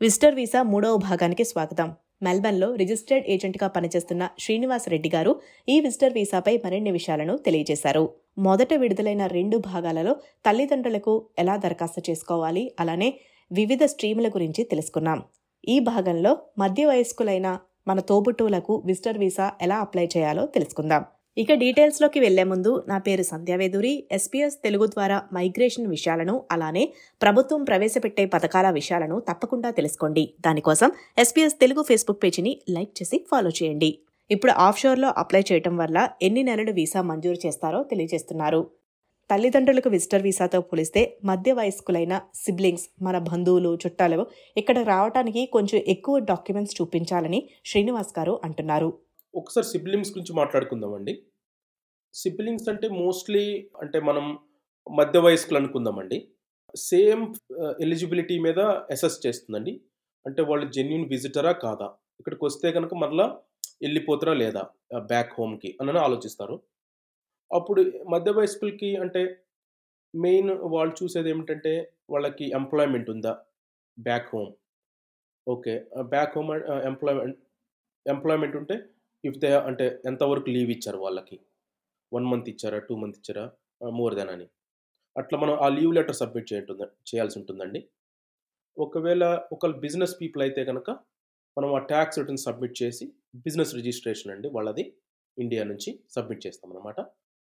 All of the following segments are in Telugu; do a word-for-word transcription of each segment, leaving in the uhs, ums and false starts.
విజిటర్ వీసా మూడవ భాగానికి స్వాగతం. మెల్బర్న్లో రిజిస్టర్డ్ ఏజెంట్గా పనిచేస్తున్న శ్రీనివాస్ రెడ్డి గారు ఈ విజిటర్ వీసాపై మరిన్ని విషయాలను తెలియజేశారు. మొదట విడుదలైన రెండు భాగాలలో తల్లిదండ్రులకు ఎలా దరఖాస్తు చేసుకోవాలి, అలానే వివిధ స్ట్రీముల గురించి తెలుసుకున్నాం. ఈ భాగంలో మధ్య వయస్కులైన మన తోబుట్టువులకు విజిటర్ వీసా ఎలా అప్లై చేయాలో తెలుసుకుందాం. ఇక డీటెయిల్స్లోకి వెళ్లే ముందు నా పేరు సంధ్యావేదూరి. ఎస్పీఎస్ తెలుగు ద్వారా మైగ్రేషన్ విషయాలను, అలానే ప్రభుత్వం ప్రవేశపెట్టే పథకాల విషయాలను తప్పకుండా తెలుసుకోండి. దానికోసం ఎస్పీఎస్ తెలుగు ఫేస్బుక్ పేజీని లైక్ చేసి ఫాలో చేయండి. ఇప్పుడు ఆఫ్షోర్లో అప్లై చేయడం వల్ల ఎన్ని నెలలు వీసా మంజూరు చేస్తారో తెలియజేస్తున్నారు. తల్లిదండ్రులకు విజిటర్ వీసాతో పోలిస్తే మధ్య వయస్కులైన సిబ్లింగ్స్, మన బంధువులు, చుట్టాలు ఇక్కడ రావడానికి కొంచెం ఎక్కువ డాక్యుమెంట్స్ చూపించాలని శ్రీనివాస్ గారు అంటున్నారు. ఒకసారి సిబ్లింగ్స్ గురించి మాట్లాడుకుందామండి. సిబ్లింగ్స్ అంటే మోస్ట్లీ అంటే మనం మధ్య వయస్కులు అనుకుందామండి. సేమ్ ఎలిజిబిలిటీ మీద అసెస్ చేస్తుందండి. అంటే వాళ్ళు జెన్యూన్ విజిటరా కాదా, ఇక్కడికి వస్తే కనుక మరలా వెళ్ళిపోతారా లేదా బ్యాక్ హోమ్కి అని ఆలోచిస్తారు. అప్పుడు మధ్య వయస్కులకి అంటే మెయిన్ వాళ్ళు చూసేది ఏమిటంటే వాళ్ళకి ఎంప్లాయ్మెంట్ ఉందా back home. Okay, back home employment employment ఉంటే ఇఫ్ దే అంటే ఎంతవరకు లీవ్ ఇచ్చారు వాళ్ళకి, వన్ మంత్ ఇచ్చారా, టూ మంత్ ఇచ్చారా, మోర్ దెన్ అని అట్లా మనం ఆ లీవ్ లెటర్ సబ్మిట్ చేయ చేయాల్సి ఉంటుందండి. ఒకవేళ ఒక బిజినెస్ పీపుల్ అయితే కనుక మనం ఆ ట్యాక్స్ రిటర్న్ సబ్మిట్ చేసి బిజినెస్ రిజిస్ట్రేషన్ అండి వాళ్ళది ఇండియా నుంచి సబ్మిట్ చేస్తాం అన్నమాట.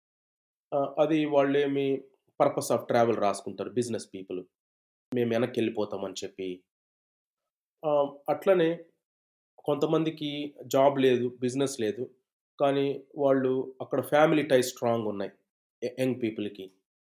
అది వాళ్ళేమి పర్పస్ ఆఫ్ ట్రావెల్ రాసుకుంటారు బిజినెస్ పీపుల్, మేము వెనక్కి వెళ్ళిపోతామని చెప్పి. అట్లనే కొంతమందికి జాబ్ లేదు, బిజినెస్ లేదు, కానీ వాళ్ళు అక్కడ ఫ్యామిలీ టైస్ స్ట్రాంగ్ ఉన్నాయి యంగ్ పీపుల్కి.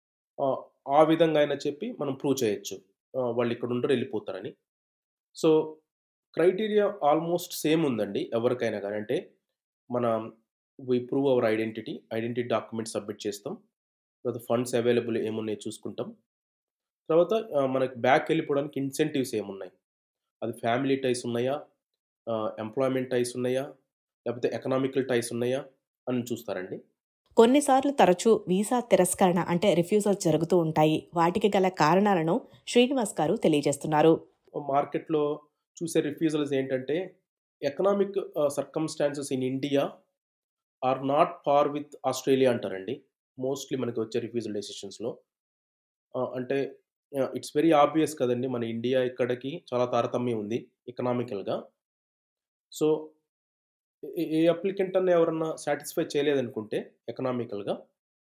ఆ విధంగా అయినా చెప్పి మనం ప్రూవ్ చేయొచ్చు వాళ్ళు ఇక్కడ ఉండరు వెళ్ళిపోతారని. సో క్రైటీరియా ఆల్మోస్ట్ సేమ్ ఉందండి ఎవరికైనా కానీ. అంటే మన we prove our identity identity document submit చేస్తాం, తర్వాత ఫండ్స్ అవైలబుల్ ఏమున్నాయి చూసుకుంటాం, తర్వాత మనకి బ్యాక్ వెళ్ళిపోవడానికి ఇన్సెంటివ్స్ ఏమున్నాయి, అది ఫ్యామిలీ టైస్ ఉన్నాయా, ఎంప్లాయ్మెంట్ టైస్ ఉన్నాయా, లేకపోతే ఎకనామికల్ టైస్ ఉన్నాయా అని చూస్తారండి. కొన్నిసార్లు తరచూ వీసా తిరస్కరణ అంటే రిఫ్యూజల్ జరుగుతూ ఉంటాయి. వాటికి గల కారణాలను శ్రీనివాస్ గారు తెలియజేస్తున్నారు. మార్కెట్లో చూసే రిఫ్యూజల్స్ ఏంటంటే economic circumstances in India are not par with Australia అంటారండి మోస్ట్లీ మనకి వచ్చే రిఫ్యూజల్ డెసిషన్స్లో. అంటే ఇట్స్ వెరీ ఆబ్వియస్ కదండి, మన ఇండియా ఇక్కడికి చాలా తారతమ్యం ఉంది ఎకనామికల్గా. సో ఏ అప్లికెంట్ అన్న ఎవరన్నా సాటిస్ఫై చేయలేదనుకుంటే ఎకనామికల్గా,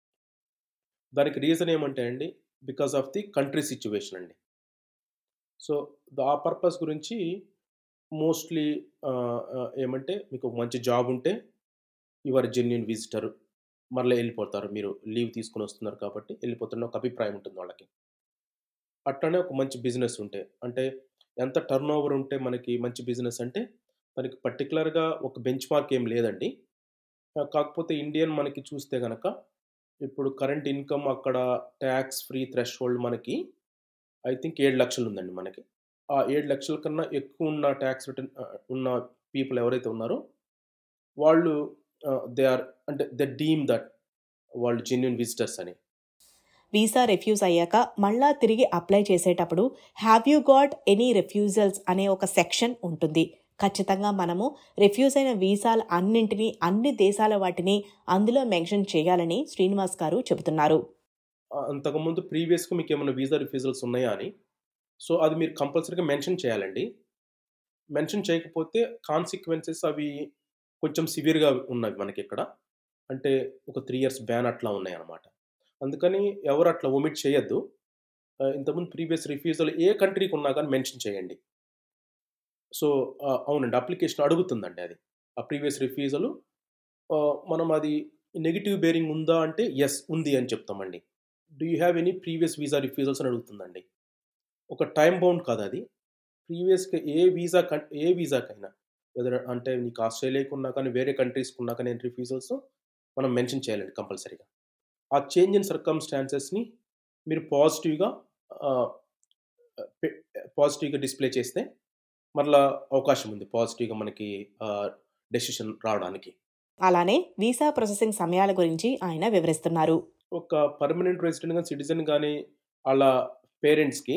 దానికి రీజన్ ఏమంటే అండి because of the country situation అండి. సో ఆ పర్పస్ గురించి మోస్ట్లీ ఏమంటే మీకు ఒక మంచి జాబ్ ఉంటే యువర్ జెన్యూన్ విజిటర్, మరలా వెళ్ళిపోతారు, మీరు లీవ్ తీసుకుని వస్తున్నారు కాబట్టి వెళ్ళిపోతున్న ఒక అభిప్రాయం ఉంటుంది వాళ్ళకి. అట్లనే ఒక మంచి బిజినెస్ ఉంటే, అంటే ఎంత టర్న్ ఓవర్ ఉంటే మనకి మంచి బిజినెస్ అంటే దానికి పర్టికులర్గా ఒక బెంచ్ మార్క్ ఏం లేదండి. కాకపోతే ఇండియన్ మనకి చూస్తే కనుక ఇప్పుడు కరెంట్ ఇన్కమ్ అక్కడ ట్యాక్స్ ఫ్రీ థ్రెష్ హోల్డ్ మనకి ఐ థింక్ ఏడు లక్షలు ఉందండి మనకి. ఆ ఏడు లక్షల కన్నా ఎక్కువ ఉన్న ట్యాక్స్ రిటర్న్ ఉన్న పీపుల్ ఎవరైతే ఉన్నారో వాళ్ళు దే ఆర్ అంటే దే డీమ్ దట్ వాళ్ళు జెన్యూన్ విజిటర్స్ అని. వీసా రిఫ్యూజ్ అయ్యాక మళ్ళా తిరిగి అప్లై చేసేటప్పుడు have you got any refusals అనే ఒక సెక్షన్ ఉంటుంది. ఖచ్చితంగా మనము రిఫ్యూజ్ అయిన వీసాల అన్నింటినీ, అన్ని దేశాల వాటిని అందులో మెన్షన్ చేయాలని శ్రీనివాస్ గారు చెబుతున్నారు. అంతకుముందు ప్రీవియస్గా మీకు ఏమైనా వీసా రిఫ్యూజల్స్ ఉన్నాయా అని, సో అది మీరు కంపల్సరీగా మెన్షన్ చేయాలండి. మెన్షన్ చేయకపోతే కాన్సిక్వెన్సెస్ అవి కొంచెం సివియర్గా ఉన్నాయి మనకి ఇక్కడ. అంటే ఒక త్రీ ఇయర్స్ బ్యాన్ అట్లా ఉన్నాయి అన్నమాట. అందుకని ఎవరు అట్లా ఒమిట్ చేయొద్దు. ఇంతకుముందు ప్రీవియస్ రిఫ్యూజల్ ఏ కంట్రీకి ఉన్నా కానీ మెన్షన్ చేయండి. సో అవునండి, అప్లికేషన్ అడుగుతుందండి అది ఆ ప్రీవియస్ రిఫ్యూజల్. మనం అది నెగిటివ్ బేరింగ్ ఉందా అంటే ఎస్ ఉంది అని చెప్తామండి. Do you have any previous visa refusals అని అడుగుతుందండి. ఒక టైం బౌండ్ కాదు అది. ప్రీవియస్గా ఏ వీసా ఏ వీసాకైనా వెదర్ అంటే నీకు ఆస్ట్రేలియాకి ఉన్నా కానీ వేరే కంట్రీస్కి ఉన్నా కానీ రిఫ్యూజల్స్ మనం మెన్షన్ చేయాలండి కంపల్సరీగా. ఆ చేంజ్ ఇన్ సర్కమ్స్టాన్సెస్ని మీరు పాజిటివ్గా పాజిటివ్గా డిస్ప్లే చేస్తే మరలా అవకాశం ఉంది పాజిటివ్గా మనకి డెసిషన్ రావడానికి. అలానే వీసా ప్రాసెసింగ్ సమయాల గురించి ఆయన వివరిస్తున్నారు. ఒక పర్మనెంట్ రెసిడెంట్ కానీ సిటిజన్ కానీ వాళ్ళ పేరెంట్స్కి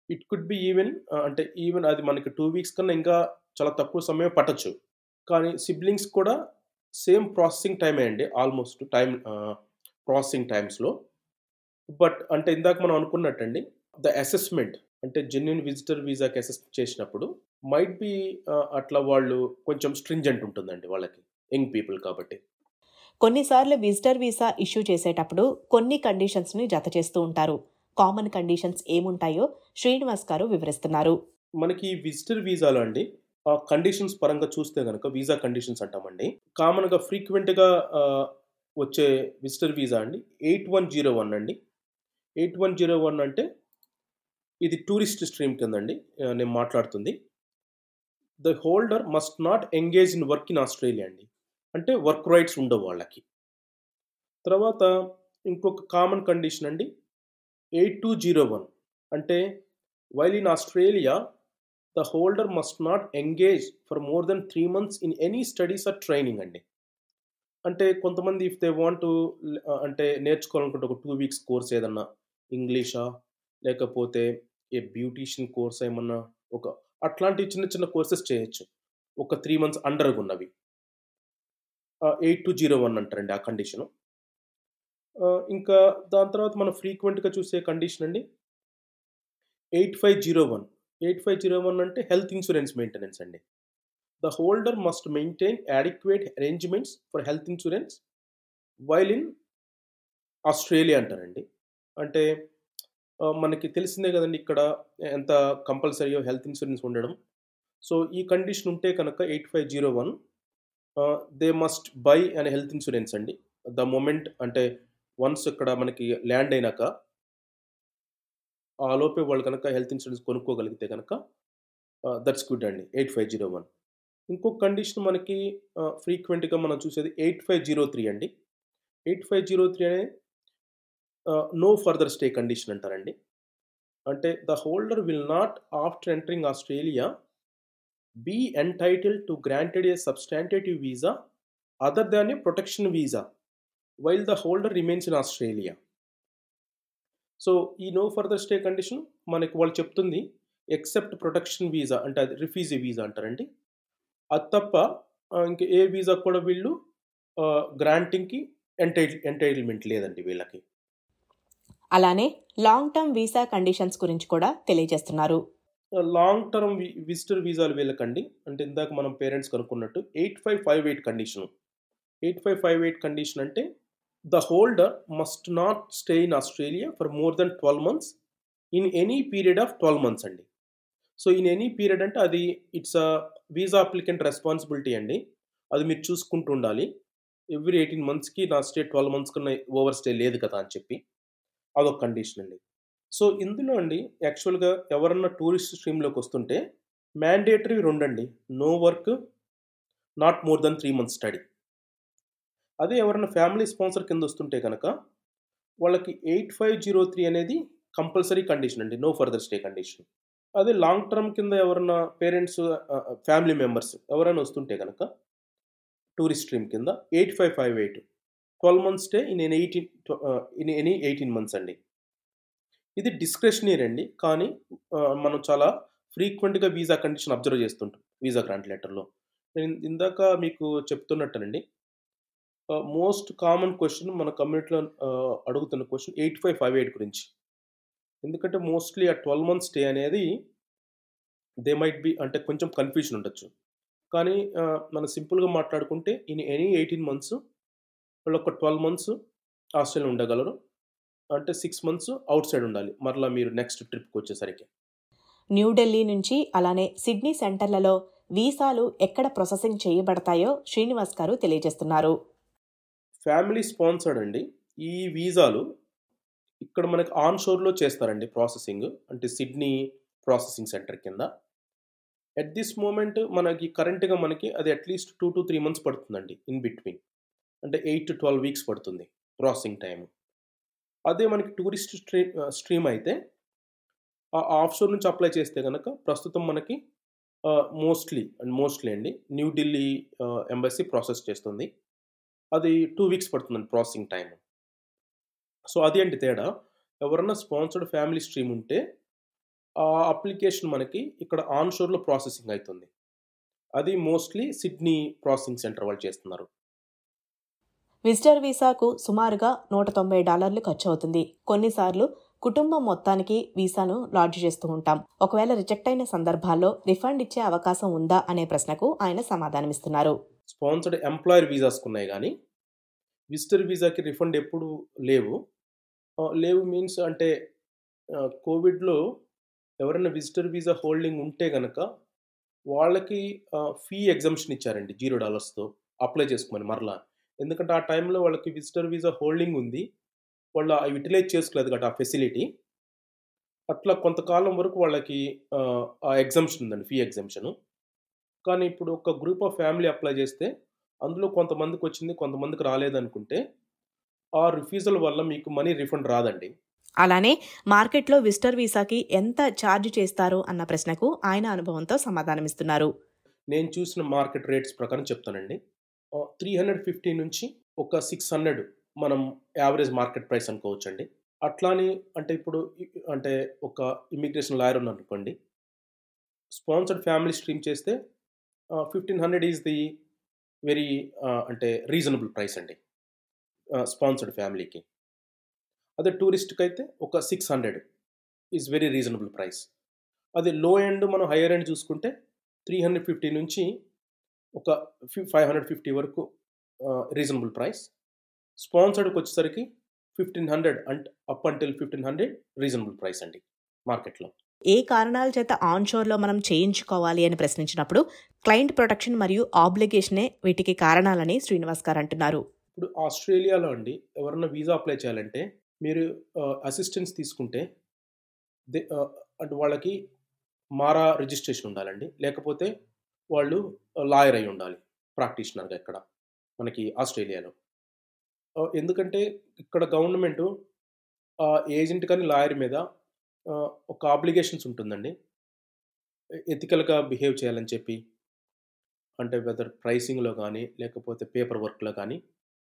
ఇట్ కుడ్ బి ఈవెన్ ఆహ్, అంటే ఈవెన్ అది మనకి రెండు వీక్స్ కన్నా ఇంకా చాలా తక్కువ సమయం పట్టొచ్చు. కానీ సిబ్లింగ్స్ కూడా సేమ్ ప్రాసెసింగ్ టైమే అండి. ఆల్‌మోస్ట్ టైమ్ ఆహ్, ప్రాసెసింగ్ టైమ్స్‌లో. బట్ అంటే ఇందాక మనం అనుకున్నట్టండి, ద అసెస్‌మెంట్ అంటే జెన్యూన్ విజిటర్ వీసాకి అసెస్ చేసినప్పుడు మైట్ బి ఆహ్, అట్లా వాళ్ళు కొంచెం స్ట్రింజెంట్ ఉంటుందండి వాళ్ళకి. యంగ్ పీపుల్ కాబట్టి. కొన్నిసార్లు విజిటర్ వీసా ఇష్యూ చేసేటప్పుడు కొన్ని కండిషన్స్ని జత చేస్తూ ఉంటారు. కామన్ కండిషన్స్ ఏముంటాయో శ్రీనివాస్ గారు వివరిస్తున్నారు. మనకి విజిటర్ వీసాలో అండి ఆహ్, కండిషన్స్ పరంగా చూస్తే గనక వీసా కండిషన్స్ అంటామండి. కామన్‌గా ఫ్రీక్వెంట్‌గా ఆహ్, వచ్చే విజిటర్ వీసా అండి ఎనిమిది వందల ఒకటి అండి. ఎనిమిది వందల ఒకటి అంటే ఇది టూరిస్ట్ స్ట్రీమ్ కిందండి ఆహ్, నేను మాట్లాడుతుంది. The holder must not engage in work in Australia అండి. అంటే వర్క్ రైట్స్ ఉండవు వాళ్ళకి. తర్వాత ఇంకొక కామన్ కండిషన్ అండి ఎనిమిది వందల ఒకటి అంటే while in Australia the holder must not engage for more than మూడు months in any studies or training అండి. అంటే కొంతమంది ఇఫ్ దే వాంట్ టు ఆహ్, అంటే నేర్చుకోవాలనుకుంటే ఒక రెండు వీక్స్ కోర్స్ ఏదన్నా ఇంగ్లీషా? లేకపోతే ఏ బ్యూటీషియన్ కోర్స్ ఏమన్నా ఒక అట్లాంటి చిన్న చిన్న కోర్సెస్ చేయొచ్చు. ఒక మూడు మంత్స్ అండర్‌గున్నవి. ఆహ్, ఎనిమిది వందల ఒకటి అంటారండి ఆ కండిషను. ఆహ్, ఇంకా దాని తర్వాత మనం ఫ్రీక్వెంట్‌గా చూసే కండిషన్ అండి ఎనిమిది వందల ఒకటి. ఎనిమిది వందల ఒకటి అంటే హెల్త్ ఇన్స్యూరెన్స్ మెయింటెనెన్స్ అండి. The holder must maintain adequate arrangements for health insurance while in Australia అంటారండి. అంటే ఆహ్, మనకి తెలిసిందే గదండీ ఇక్కడ ఎంత కంపల్సరీయో హెల్త్ ఇన్స్యూరెన్స్ ఉండడం. సో, ఈ కండిషన్ ఉంటే కనుక ఎనిమిది వందల ఒకటి uh, they must buy an health insurance అండి. ద మొమెంట్ అంటే వన్స్ ఇక్కడ మనకి ల్యాండ్ అయినాక ఆ లోపే వాళ్ళు గనక హెల్త్ ఇన్స్యూరెన్స్ కొనుక్కోగలిగితే గనక ఆహ్, దట్స్ గుడ్ అండి. ఎనిమిది వందల ఒకటి. ఇంకొక కండిషన్ మనకి ఆహ్, ఫ్రీక్వెంట్‌గా మనం చూసేది ఎనిమిది వందల మూడు అండి. ఎనిమిది వందల మూడు అనే ఆహ్, నో ఫర్దర్ స్టే కండిషన్ అంటారండి. అంటే the holder will not after entering Australia be entitled to granted a substantive visa other than a protection visa while the holder remains in Australia. So, ఈ నో ఫర్దర్ స్టే కండిషన్ మనకి వాళ్ళు చెప్తుంది ఎక్సెప్ట్ ప్రొటెక్షన్ వీసా అంటే అది రిఫ్యూజీ వీసా అంటారండి. అది తప్ప ఆహ్, ఇంక ఏ వీసాకి కూడా వీళ్ళు ఆహ్, గ్రాంటింగ్‌కి ఎంటైటిల్ ఎంటైటిల్‌మెంట్ లేదండి వీళ్ళకి. అలానే లాంగ్ టర్మ్ వీసా కండిషన్స్ గురించి కూడా తెలియజేస్తున్నారు. ఆహ్, లాంగ్ టర్మ్ వి విజిటర్ వీసాలు వీళ్ళకండి అంటే ఇందాక మనం పేరెంట్స్ కనుక్కున్నట్టు ఎనిమిది వందల యాభై ఎనిమిది కండిషను. ఎనిమిది వందల యాభై ఎనిమిది కండిషన్ అంటే the holder must not stay in Australia for more than పన్నెండు months in any period of పన్నెండు మంత్స్ అండి. సో, ఇన్ ఎనీ పీరియడ్ అంటే అది ఇట్స్ ఆహ్, వీసా అప్లికెంట్ రెస్పాన్సిబిలిటీ అండి. అది మీరు చూసుకుంటూ ఉండాలి. ఎవ్రీ పద్దెనిమిది మంత్స్‌కి నా స్టే పన్నెండు మంత్స్ కన్నా ఓవర్ స్టే లేదు కదా! అని చెప్పి. అదొక కండిషన్ అండి. సో, ఇందులో అండి యాక్చువల్‌గా ఎవరన్నా టూరిస్ట్ స్ట్రీమ్‌లోకొస్తుంటే మ్యాండేటరీవి రెండండి. No work, not more than మూడు మంత్స్ స్టడీ. అదే ఎవరైనా ఫ్యామిలీ స్పాన్సర్ కిందొస్తుంటే గనక వాళ్ళకి ఎనిమిది వందల మూడు అనేది కంపల్సరీ కండిషన్ అండి. No further stay condition. అదే లాంగ్ టర్మ్ కింద ఎవరన్నా పేరెంట్స్ ఆహ్, ఆహ్, ఫ్యామిలీ మెంబర్స్ ఎవరైనా వస్తుంటే గనక టూరిస్ట్ స్ట్రీమ్ కింద ఎనిమిది వందల యాభై ఎనిమిది పన్నెండు months stay in an eighteen ట్వ ఆహ్, ఇన్ ఎనీ పద్దెనిమిది మంత్స్ అండి. ఇది డిస్క్రిషనరీ అండి. కానీ ఆహ్, మనం చాలా ఫ్రీక్వెంట్‌గా వీసా కండిషన్ అబ్జర్వ్ చేస్తుంటాం. వీసా గ్రాంట్ లెటర్‌లో. నేను ఇందాక మీకు చెప్తున్నట్టేనండి ఆహ్, మోస్ట్ కామన్ క్వెషన్ మన కమ్యూనిటీలో ఆహ్, అడుగుతున్న క్వెషన్ ఎనిమిది వందల యాభై ఎనిమిది గురించి. ఎందుకంటే మోస్ట్‌లీ ఆ పన్నెండు మంత్స్ స్టే అనేది దే మైట్ బి అంటే కొంచెం కన్‌ఫ్యూజన్ ఉండొచ్చు. కానీ ఆహ్, మనం సింపుల్‌గా మాట్లాడుకుంటే ఇన్ ఎనీ పద్దెనిమిది మంత్స్ వాళ్ళొక పన్నెండు మంత్స్ ఆస్ట్రేలియాలో ఉండగలరు. అంటే ఆరు మంత్స్ ఔట్ సైడ్ ఉండాలి. మరలా మీరు నెక్స్ట్ ట్రిప్‌కొచ్చేసరికి. న్యూఢిల్లీ నుంచి అలానే సిడ్నీ సెంటర్లలో వీసాలు ఎక్కడ ప్రాసెసింగ్ చేయబడతాయో శ్రీనివాస్ గారు తెలియజేస్తున్నారు. ఫ్యామిలీ స్పాన్సర్డ్ అండి. ఈ వీసాలు ఇక్కడ మనకి ఆన్ షోర్‌లో చేస్తారండి ప్రాసెసింగ్. అంటే సిడ్నీ ప్రాసెసింగ్ సెంటర్ కింద. ఎట్ దిస్ మొమెంట్ మనకి కరెంట్‌గా మనకి అది అట్‌లీస్ట్ రెండు మూడు మంత్స్ పడుతుందండి ఇన్ బిట్వీన్. అంటే ఎనిమిది పన్నెండు వీక్స్ పడుతుంది ప్రాసెసింగ్ టైమ్. అదే మనకి టూరిస్ట్ స్ట్రీ ఆహ్, స్ట్రీమ్ అయితే ఆ ఆఫ్‌షోర్ నుంచి అప్లై చేస్తే గనక ప్రస్తుతం మనకి ఆహ్, మోస్ట్‌లీ అండ్ మోస్ట్‌లీ అండి New Delhi uh, embassy process చేస్తుంది. అది రెండు వీక్స్ పడుతుందండి ప్రాసెసింగ్ టైమ్. సో, అది అండి తేడా. ఎవరన్నా స్పాన్సర్డ్ ఫ్యామిలీ స్ట్రీమ్ ఉంటే ఆ అప్లికేషన్ మనకి ఇక్కడ ఆన్ షోర్‌లో ప్రాసెసింగ్ అయితుంది. అది మోస్ట్‌లీ సిడ్నీ ప్రాసెసింగ్ సెంటర్ వాళ్ళు చేస్తున్నారు. విజిటర్ వీసాకు సుమారుగా నూట తొంభై డాలర్లు ఖర్చు అవుతుంది. కొన్నిసార్లు కుటుంబం మొత్తానికి వీసాను లాడ్జ్ చేస్తూ ఉంటాం. ఒకవేళ రిజెక్ట్ అయిన సందర్భాల్లో రిఫండ్ ఇచ్చే అవకాశం ఉందా అనే ప్రశ్నకు ఆయన సమాధానమిస్తున్నారు. స్పాన్సర్డ్ ఎంప్లాయర్ వీసాస్‌కి ఉన్నాయి గానీ, విజిటర్ వీసాకి రిఫండ్ ఎప్పుడు లేవు. ఆహ్, లేవు మీన్స్ అంటే ఆహ్, కోవిడ్‌లో ఎవరైనా విజిటర్ వీసా హోల్డింగ్ ఉంటే గనక వాళ్ళకి ఆహ్, ఫీ ఎగ్జంప్షన్ ఇచ్చారండి జీరో డాలర్స్‌తో అప్లై చేసుకోమని మరలా. ఎందుకంటే ఆ టైంలో వాళ్ళకి విజిటర్ వీసా హోల్డింగ్ ఉంది. వాళ్ళు అవి యుటిలైజ్ చేసుకోలేదు కాబట్టి ఆ ఫెసిలిటీ. అట్లా కొంతకాలం వరకు వాళ్ళకి ఆహ్, ఆ ఎగ్జంప్షన్ ఉందండి. Fee exemption. కానీ ఇప్పుడు ఒక గ్రూప్ ఆఫ్ ఫ్యామిలీ అప్లై చేస్తే అందులో కొంతమందికొచ్చింది, కొంతమందికి రాలేదనుకుంటే ఆ రిఫ్యూజల్ వల్ల మీకు మనీ రిఫండ్ రాదండి. అలానే మార్కెట్లో విజిటర్ వీసాకి ఎంత ఛార్జ్ చేస్తారు అన్న ప్రశ్నకు ఆయన అనుభవంతో సమాధానమిస్తున్నారు. నేను చూసిన మార్కెట్ రేట్స్ ప్రకారం చెప్తానండి. ఆహ్, మూడు వందల యాభై నుంచి ఒక ఆరు వందలు మనం యావరేజ్ మార్కెట్ ప్రైస్ అనుకోవచ్చండి. అట్లాని అంటే ఇప్పుడు ఇ అంటే ఒక ఇమ్మిగ్రేషన్ లాయర్ ఉన్నారనుకోండి. స్పాన్సర్డ్ ఫ్యామిలీ స్ట్రీమ్ చేస్తే ఆహ్, పదిహేను వందలు ఈస్ ది వెరీ ఆహ్, అంటే రీజనబుల్ ప్రైస్ అండి. ఆహ్, స్పాన్సర్డ్ ఫ్యామిలీకి. అదే టూరిస్ట్‌కైతే ఒక ఆరు వందలు ఈస్ వెరీ రీజనబుల్ ప్రైస్. అదే లో ఎండ్ మనం హైయర్ ఎండ్ చూసుకుంటే మూడు వందల యాభై నుంచి ఒక ఫి ఐదు వందల యాభై వరకు ఆహ్, రీజనబుల్ ప్రైస్. స్పాన్సర్డ్‌కొచ్చేసరికి పదిహేను వందలు అంట్ అప్ అంటిల్ పదిహేను వందలు రీజనబుల్ ప్రైస్ అండి మార్కెట్‌లో. ఏ కారణాల చేత ఆన్ షోర్‌లో మనం చేయించుకోవాలి అని ప్రశ్నించినప్పుడు క్లయింట్ ప్రొటెక్షన్ మరియు ఆబ్లిగేషనే వీటికి కారణాలని శ్రీనివాస్ గారు అంటున్నారు. ఇప్పుడు ఆస్ట్రేలియాలో అండి ఎవరన్నా వీసా అప్లై చేయాలంటే మీరు ఆహ్, అసిస్టెన్స్ తీసుకుంటే దే ఆహ్, అంటే వాళ్ళకి మారా రిజిస్ట్రేషన్ ఉండాలండి. లేకపోతే వాళ్ళు లాయర్ అయ్యి ఉండాలి. ప్రాక్టీషనర్‌గా ఇక్కడ మనకి ఆస్ట్రేలియాలో. ఆహ్, ఎందుకంటే ఇక్కడ గవర్నమెంటు ఆహ్, ఏజెంట్ కానీ లాయర్ మీద ఆహ్, ఒక అబ్లిగేషన్స్ ఉంటుందండి. ఎ ఎథికల్‌గా బిహేవ్ చేయాలని చెప్పి. అంటే వెదర్ ప్రైసింగ్‌లో గానీ, లేకపోతే పేపర్ వర్క్‌లో గానీ,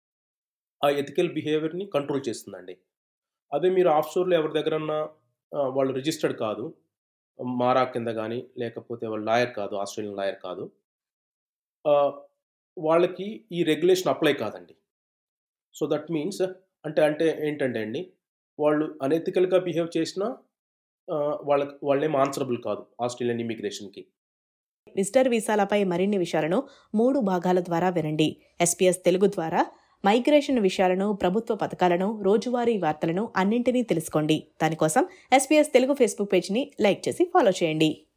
ఆ ఎథికల్ బిహేవియర్‌ని కంట్రోల్ చేస్తుందండి. అదే మీరు ఆఫ్ షోర్‌లో ఎవరి దగ్గరన్నా ఆహ్, వాళ్ళు రిజిస్టర్డ్ కాదు. మారా కింద గానీ, లేకపోతే వాళ్ళు లాయర్ కాదు. ఆస్ట్రేలియన్ లాయర్ కాదు. ఆహ్, వాళ్ళకి ఈ రెగ్యులేషన్ అప్లై కాదండి. సో, దట్ మీన్స్ అంటే అంటే ఏంటంటే అండి, వాళ్ళు అనెథికల్‌గా బిహేవ్ చేసినా ఆహ్, వాళ్ళకి వాళ్ళేం ఆన్సరబుల్ కాదు ఆస్ట్రేలియన్ ఇమ్మిగ్రేషన్‌కి. విజిటర్ వీసాలపై మరిన్ని విషయాలను మూడు భాగాల ద్వారా వినండి. ఎస్పీఎస్ తెలుగు ద్వారా మైగ్రేషన్ విషయాలను, ప్రభుత్వ పథకాలను, రోజువారీ వార్తలను అన్నింటినీ తెలుసుకోండి. దానికోసం ఎస్పీఎస్ తెలుగు ఫేస్బుక్ పేజ్ని లైక్ చేసి ఫాలో చేయండి.